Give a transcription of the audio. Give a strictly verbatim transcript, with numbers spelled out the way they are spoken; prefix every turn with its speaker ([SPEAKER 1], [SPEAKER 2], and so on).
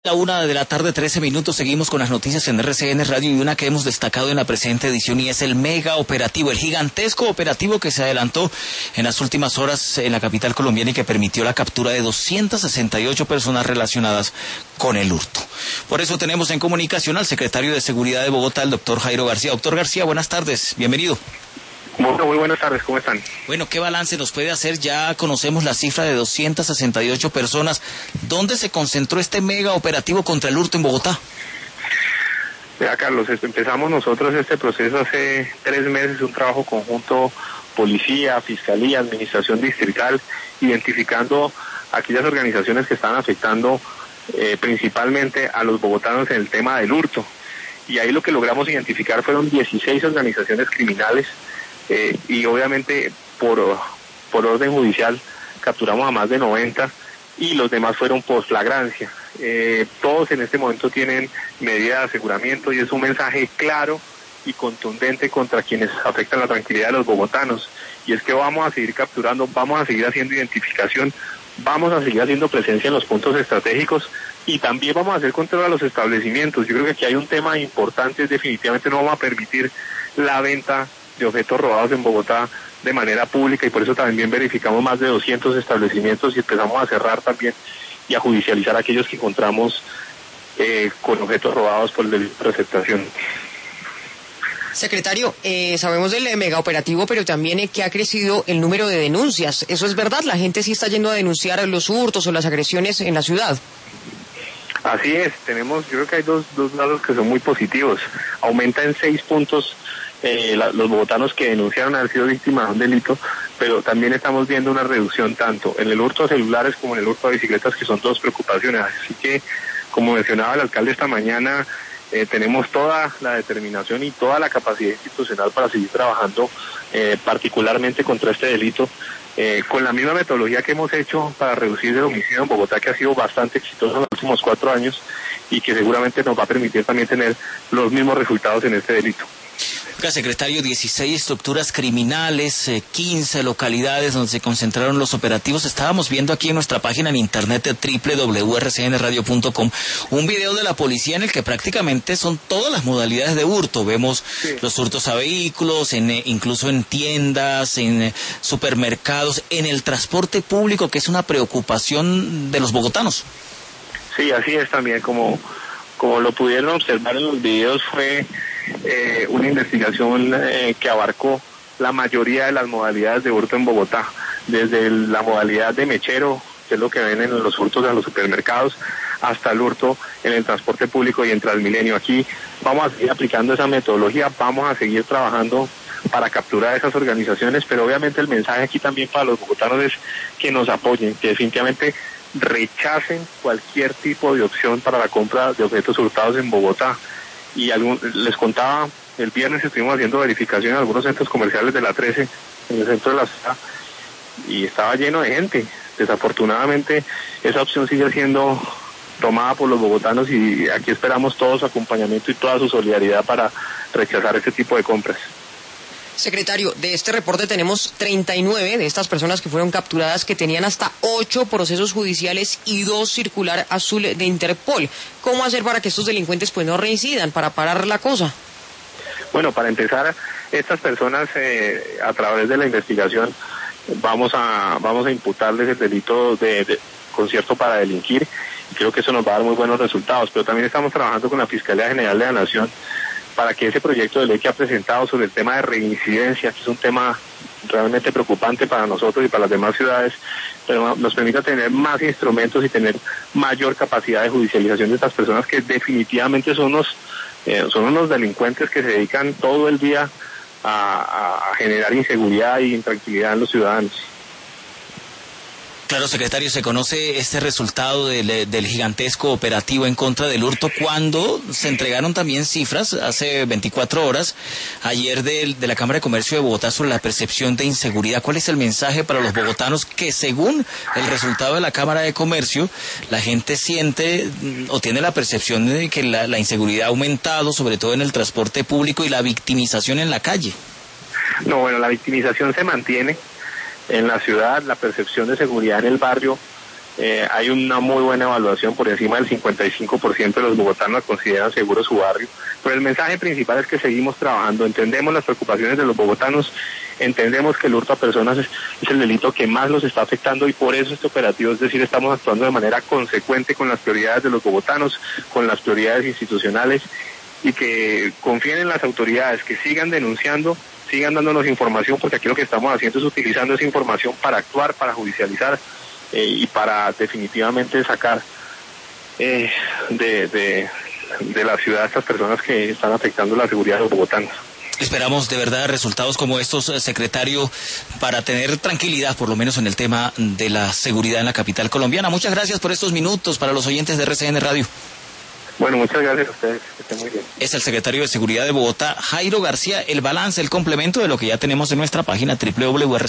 [SPEAKER 1] La una de la tarde, trece minutos, seguimos con las noticias en R C N Radio y una que hemos destacado en la presente edición y es el mega operativo, el gigantesco operativo que se adelantó en las últimas horas en la capital colombiana y que permitió la captura de doscientas sesenta y ocho personas relacionadas con el hurto. Por eso tenemos en comunicación al secretario de Seguridad de Bogotá, el doctor Jairo García. Doctor García, buenas tardes, bienvenido.
[SPEAKER 2] Bueno, muy buenas tardes, ¿cómo están?
[SPEAKER 1] Bueno, ¿qué balance nos puede hacer? Ya conocemos la cifra de doscientas sesenta y ocho personas. ¿Dónde se concentró este mega operativo contra el hurto en Bogotá?
[SPEAKER 2] Mira, Carlos, empezamos nosotros este proceso hace tres meses, un trabajo conjunto, policía, fiscalía, administración distrital, identificando aquellas organizaciones que están afectando eh, principalmente a los bogotanos en el tema del hurto. Y ahí lo que logramos identificar fueron dieciséis organizaciones criminales. Eh, y obviamente por, por orden judicial capturamos a más de noventa y los demás fueron por flagrancia. Eh, todos en este momento tienen medida de aseguramiento y es un mensaje claro y contundente contra quienes afectan la tranquilidad de los bogotanos. Y es que vamos a seguir capturando, vamos a seguir haciendo identificación, vamos a seguir haciendo presencia en los puntos estratégicos y también vamos a hacer control a los establecimientos. Yo creo que aquí hay un tema importante, definitivamente no vamos a permitir la venta de objetos robados en Bogotá de manera pública y por eso también verificamos más de doscientos establecimientos y empezamos a cerrar también y a judicializar a aquellos que encontramos eh, con objetos robados por el delito de receptación.
[SPEAKER 3] Secretario, eh, sabemos del mega operativo, pero también eh, que ha crecido el número de denuncias. ¿Eso es verdad? ¿La gente sí está yendo a denunciar los hurtos o las agresiones en la ciudad?
[SPEAKER 2] Así es, tenemos, yo creo que hay dos, dos lados que son muy positivos. Aumenta en seis puntos Eh, la, los bogotanos que denunciaron haber sido víctimas de un delito, pero también estamos viendo una reducción tanto en el hurto de celulares como en el hurto de bicicletas, que son dos preocupaciones. Así que, como mencionaba el alcalde esta mañana, eh, tenemos toda la determinación y toda la capacidad institucional para seguir trabajando eh, particularmente contra este delito, eh, con la misma metodología que hemos hecho para reducir el homicidio en Bogotá, que ha sido bastante exitoso en los últimos cuatro años y que seguramente nos va a permitir también tener los mismos resultados en este delito.
[SPEAKER 1] Secretario, dieciséis estructuras criminales, eh, quince localidades donde se concentraron los operativos. Estábamos viendo aquí en nuestra página en internet de doble u doble u doble u punto r c n radio punto com un video de la policía en el que prácticamente son todas las modalidades de hurto. Vemos sí. los hurtos a vehículos, en, eh, incluso en tiendas, en eh, supermercados, en el transporte público, que es una preocupación de los bogotanos.
[SPEAKER 2] Sí, así es también, como, como lo pudieron observar en los videos, fue Eh, una investigación eh, que abarcó la mayoría de las modalidades de hurto en Bogotá, desde el, la modalidad de mechero, que es lo que ven en los hurtos de los supermercados, hasta el hurto en el transporte público y en Transmilenio. Aquí vamos a seguir aplicando esa metodología, vamos a seguir trabajando para capturar esas organizaciones, pero obviamente el mensaje aquí también para los bogotanos es que nos apoyen, que definitivamente rechacen cualquier tipo de opción para la compra de objetos hurtados en Bogotá. Y algún, les contaba, el viernes estuvimos haciendo verificación en algunos centros comerciales de la trece, en el centro de la ciudad, y estaba lleno de gente. Desafortunadamente, esa opción sigue siendo tomada por los bogotanos y aquí esperamos todo su acompañamiento y toda su solidaridad para rechazar este tipo de compras.
[SPEAKER 3] Secretario, de este reporte tenemos treinta y nueve de estas personas que fueron capturadas que tenían hasta ocho procesos judiciales y dos circular azul de Interpol. ¿Cómo hacer para que estos delincuentes pues no reincidan, para parar la cosa?
[SPEAKER 2] Bueno, para empezar, estas personas eh, a través de la investigación vamos a vamos a imputarles el delito de, de concierto para delinquir y creo que eso nos va a dar muy buenos resultados, pero también estamos trabajando con la Fiscalía General de la Nación para que ese proyecto de ley que ha presentado sobre el tema de reincidencia, que es un tema realmente preocupante para nosotros y para las demás ciudades, pero nos permita tener más instrumentos y tener mayor capacidad de judicialización de estas personas que definitivamente son unos, eh, son unos delincuentes que se dedican todo el día a, a generar inseguridad y intranquilidad en los ciudadanos.
[SPEAKER 1] Claro, secretario, se conoce este resultado del, del gigantesco operativo en contra del hurto cuando se entregaron también cifras hace veinticuatro horas, ayer de, de la Cámara de Comercio de Bogotá sobre la percepción de inseguridad. ¿Cuál es el mensaje para los bogotanos que según el resultado de la Cámara de Comercio, la gente siente o tiene la percepción de que la, la inseguridad ha aumentado, sobre todo en el transporte público y la victimización en la calle?
[SPEAKER 2] No, bueno, la victimización se mantiene en la ciudad, la percepción de seguridad en el barrio Eh, hay una muy buena evaluación, por encima del cincuenta y cinco por ciento de los bogotanos consideran seguro su barrio, pero el mensaje principal es que seguimos trabajando, entendemos las preocupaciones de los bogotanos, entendemos que el hurto a personas es, es el delito que más los está afectando y por eso este operativo, es decir, estamos actuando de manera consecuente con las prioridades de los bogotanos, con las prioridades institucionales y que confíen en las autoridades, que sigan denunciando, sigan dándonos información, porque aquí lo que estamos haciendo es utilizando esa información para actuar, para judicializar, Eh, y para definitivamente sacar eh, de, de, de la ciudad a estas personas que están afectando la seguridad de los bogotanos.
[SPEAKER 1] Esperamos de verdad resultados como estos, secretario, para tener tranquilidad, por lo menos en el tema de la seguridad en la capital colombiana. Muchas gracias por estos minutos para los oyentes de R C N Radio.
[SPEAKER 2] Bueno, muchas gracias a ustedes, que estén muy bien.
[SPEAKER 1] Es el secretario de Seguridad de Bogotá, Jairo García, el balance, el complemento de lo que ya tenemos en nuestra página doble u doble u doble u punto r